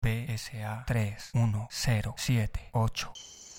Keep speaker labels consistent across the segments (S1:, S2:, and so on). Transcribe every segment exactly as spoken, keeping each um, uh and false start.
S1: B S A tres uno cero siete ocho.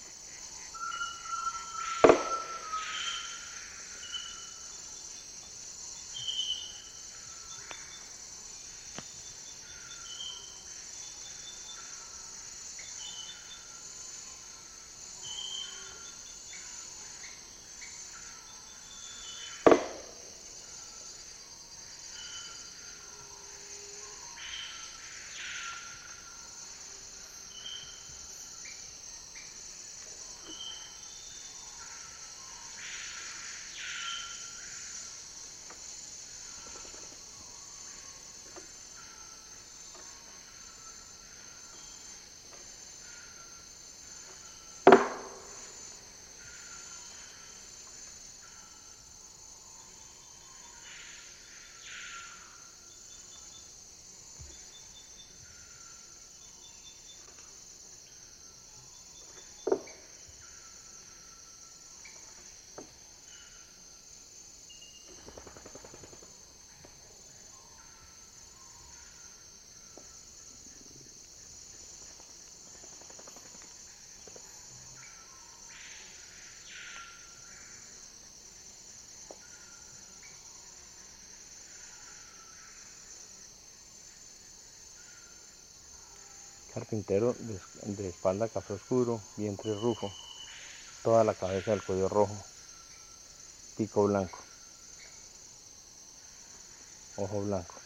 S2: Carpintero de, de espalda café oscuro, vientre rufo, toda la cabeza del cuello rojo, pico blanco, ojo blanco.